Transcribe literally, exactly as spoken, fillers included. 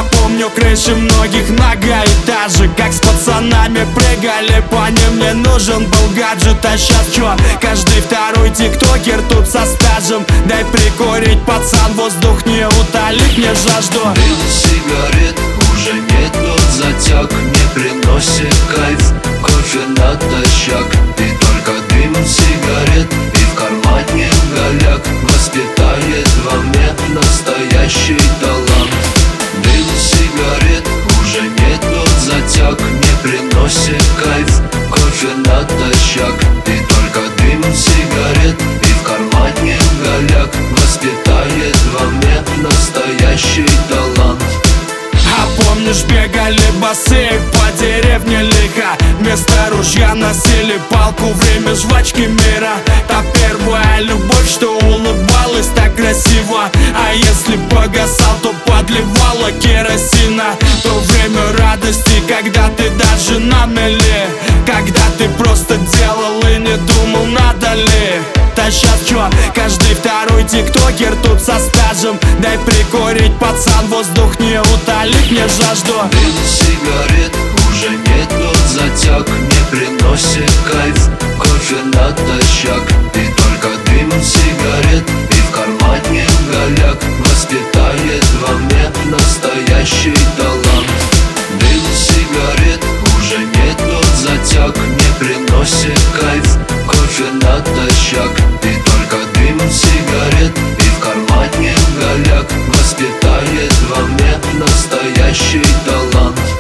Помню крыши многих многоэтажек, как с пацанами прыгали по ним. Мне нужен был гаджет, а щас чё? Каждый второй тиктокер тут со стажем. Дай прикурить, пацан, воздух не утолит мне жажду. Дым сигарет уже нет, тот затяг не приносит кайф. Кофе натощак и только дым сигарет, и в кармане голяк воспитает во мне настоящий талант. Дым сигарет уже нет, тот затяг не приносит кайф. Кофе натощак и только дым сигарет, и в кармане голяк воспитает во мне настоящий талант. А помнишь, бегали босые по деревне лихо, вместо ружья носили палку, время жвачки мира. Та первая любовь, что улыбалась так красиво, а если погасал, то подливала керосина. То время радости, когда ты даже на мели, когда ты просто делал и не думал, надо ли. Да щас чё? Каждый второй тиктокер тут со стажем. Дай прикурить, пацан, воздух не утолит мне жажду. Дым сигарет уже нет, тот затяг не приносит кайф. Кофе натощак